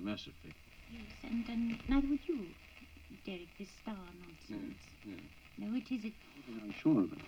mercifully. Yes, and neither would you, Derek, this star nonsense. No. No, it isn't. I'm sure of it.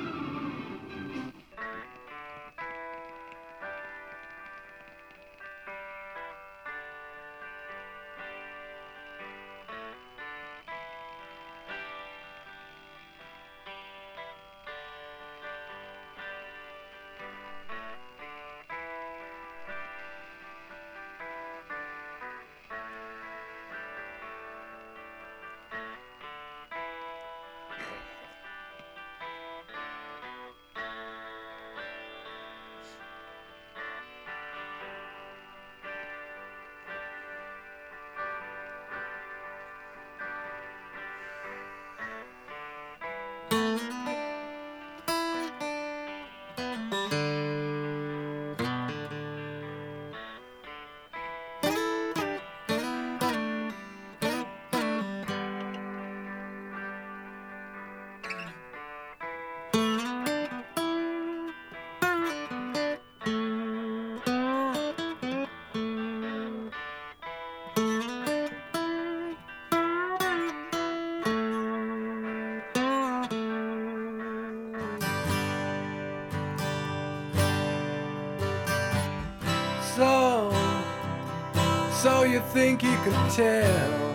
So you think you can tell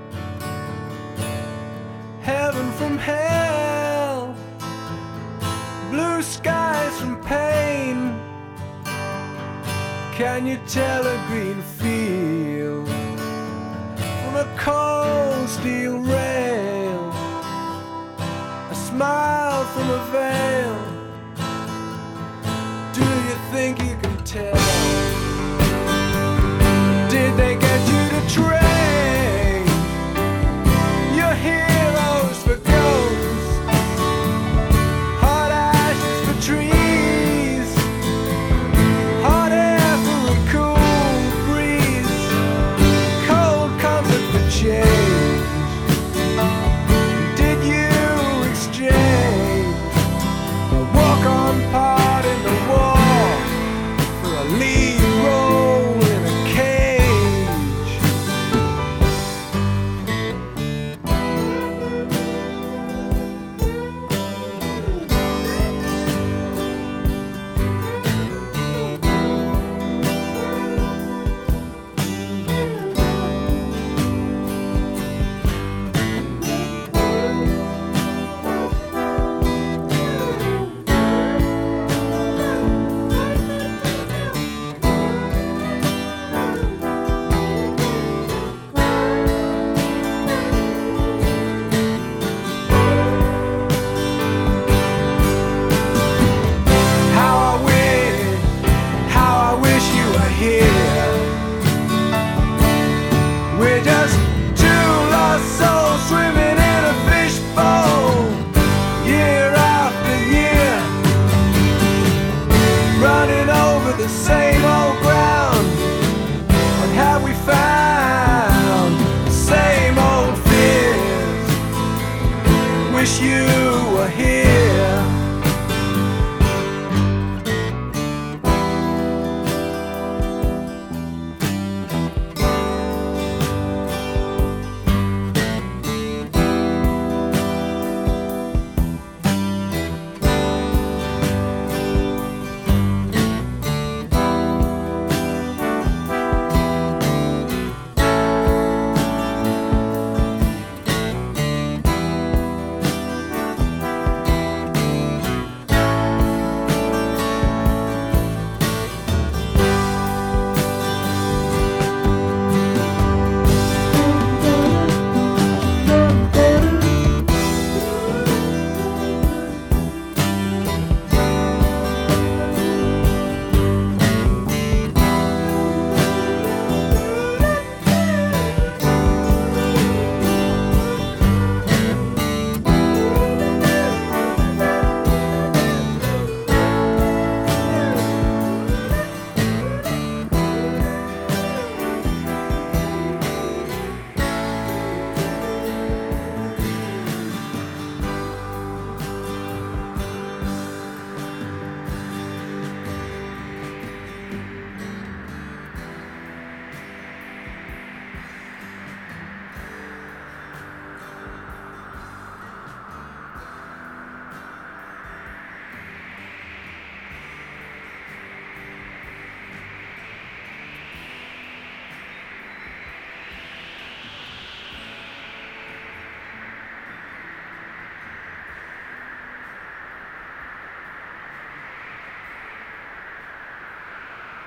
heaven from hell, blue skies from pain? Can you tell a green field from a cold steel rail, a smile from a veil? Do you think you can tell? Did they get you to trade your heroes for ghosts, hot ashes for trees, hot air for a cool breeze, cold comfort for change? Did you exchange a walk-on part in the war for a lead role in a cage? We're just two lost souls swimming in a fishbowl, year after year, running over the same